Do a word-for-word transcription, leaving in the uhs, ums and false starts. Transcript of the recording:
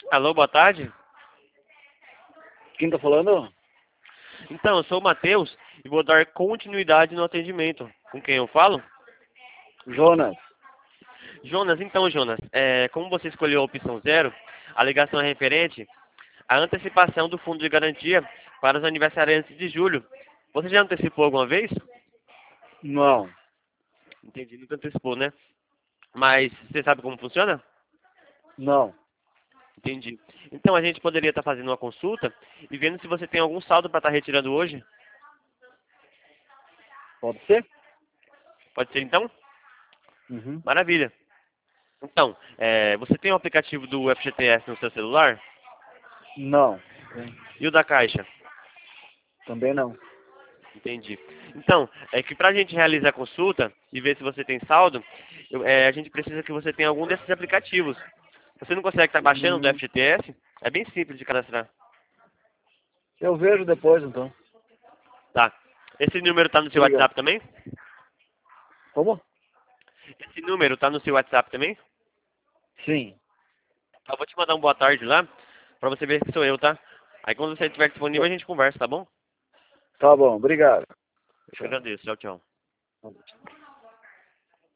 Alô, boa tarde. Quem tá falando? Então, eu sou o Matheus e vou dar continuidade no atendimento. Com quem eu falo? Jonas. Jonas, então, Jonas, é, como você escolheu a opção zero, a ligação é referente à antecipação do fundo de garantia para os aniversariantes de julho. Você já antecipou alguma vez? Não. Entendi, nunca antecipou, né? Mas você sabe como funciona? Não. Entendi. Então, a gente poderia estar fazendo uma consulta e vendo se você tem algum saldo para estar retirando hoje. Pode ser? Pode ser, então? Uhum. Maravilha. Então, é, você tem o aplicativo do F G T S no seu celular? Não. Tem. E o da Caixa? Também não. Entendi. Então, é que para a gente realizar a consulta e ver se você tem saldo, eu- é, a gente precisa que você tenha algum desses aplicativos. Você não consegue estar baixando do Hum, F G T S? É bem simples de cadastrar. eu vejo depois, então. Tá. Esse número está no seu Obrigado. WhatsApp também? Como? Esse número está no seu WhatsApp também? Sim. Eu vou te mandar um boa tarde lá, para você ver que sou eu, tá? Aí quando você estiver disponível a gente conversa, tá bom? Tá bom, obrigado. Eu que Tchau. agradeço. Tchau, tchau.